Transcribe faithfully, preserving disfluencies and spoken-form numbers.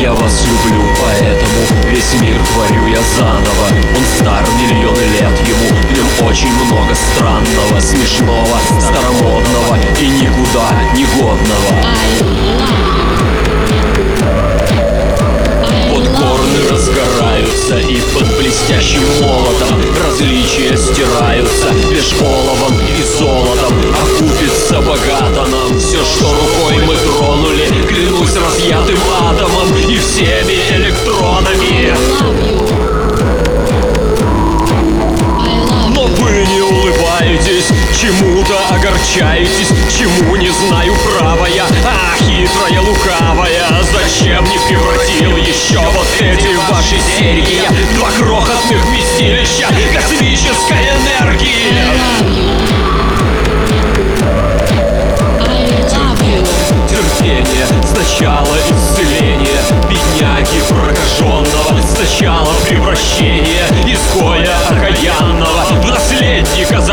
Я вас люблю, поэтому весь мир творю я заново. Он стар миллионы лет, ему в нем очень много странного, смешного, старомодного и никуда не годного. Вот горны разгораются, и под блестящим молотом различия стираются лишь оловом и золотом. Окупится богато нам все, что рукой мы тронули, клянусь разъятым атомом и всеми электронами. Но вы не улыбаетесь, чему-то огорчаетесь, чему не знаю права я, а хитрая лукавая. Зачем не превратил еще вот эти ваши серьги я в два крохотных вместилища космической энергии? Терпение, сначала исцеление бедняги прокаженного, сначала превращение изгоя окаянного в наследника